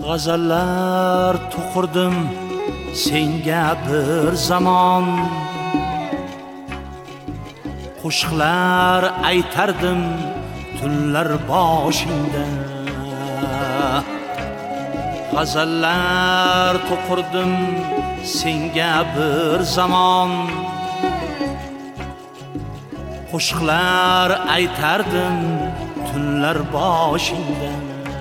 G'azallar to'qirdim senga bir zamon, qo'shiqlar aytardim tunlar boshingda. G'azallar to'qirdim senga bir zamon, qo'shiqlar aytardim tunlar boshingda.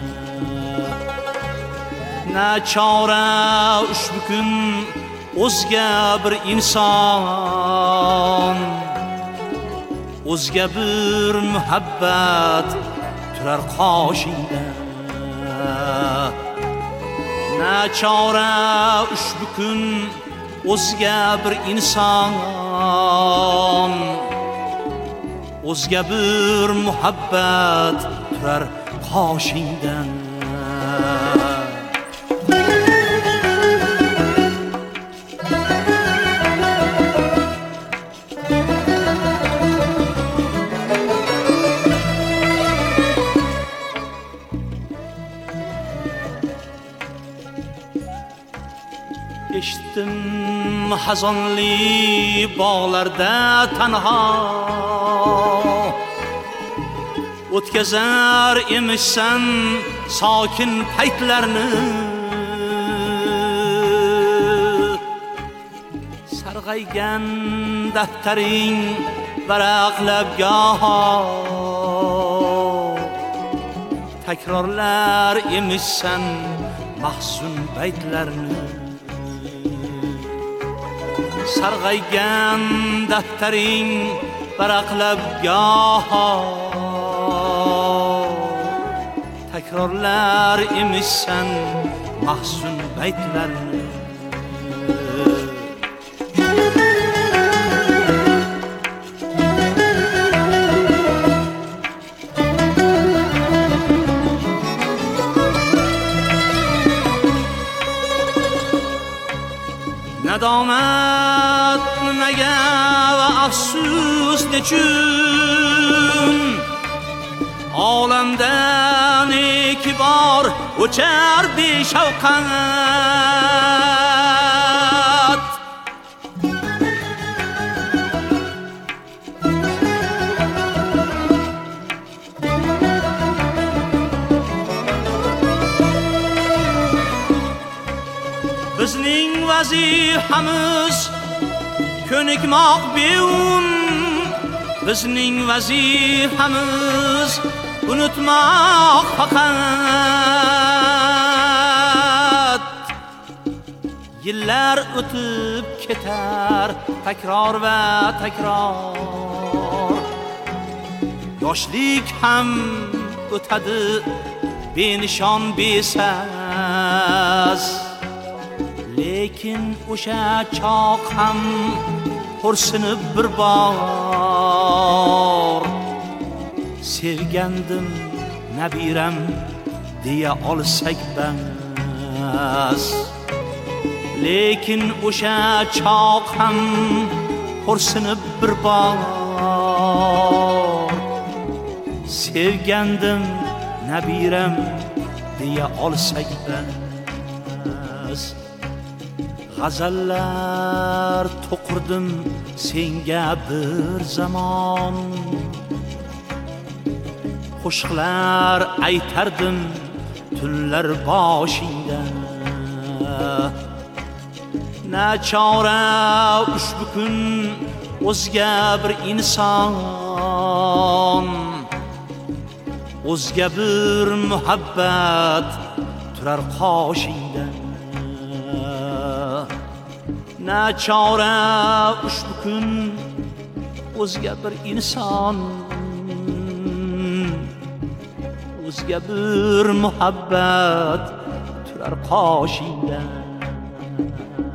Nachora ushbu kun o'zga bir inson, o'zga bir muhabbat turar qoshingda. Nachora ushbu kun o'zga bir inson, o'zga bir muhabbat turar qoshingdan. Eshitdim hazonli bog'larda tanho o'tkazar emishsan sokin paytlarni. Sarg'aygan daftaring varaqlab goho takrorlar emishsan mahzun baytlarni. Sarg'aygan daftaring varaqlab goho takrorlar emishsan mahzun baytlarni. Nadomat nimaga va afsus nechun, olamda neki bor o'char beshavqat. Bizning vazifamiz ko'nikmoq beun, bizning vazifamiz unutmoq faqat. Yillar o'tib ketar takror va takror, yoshlik ham o'tadi benishon besaz. Lekin o'sha choq ham xo'rsinib bir bor, sevgandim nabiram deya olsak bas. Lekin o'sha choq ham xo'rsinib bir bor, sevgandim nabiram deya olsak bas. G'azallar to'qirdim senga bir zamon, qo'shiqlar aytardim tunlar boshingda. Nachora ushbu kun o'zga bir inson, o'zga bir muhabbat turar qoshingda. Nachora ushbu kun o'zga bir inson, o'zga bir muhabbat turar qoshingda.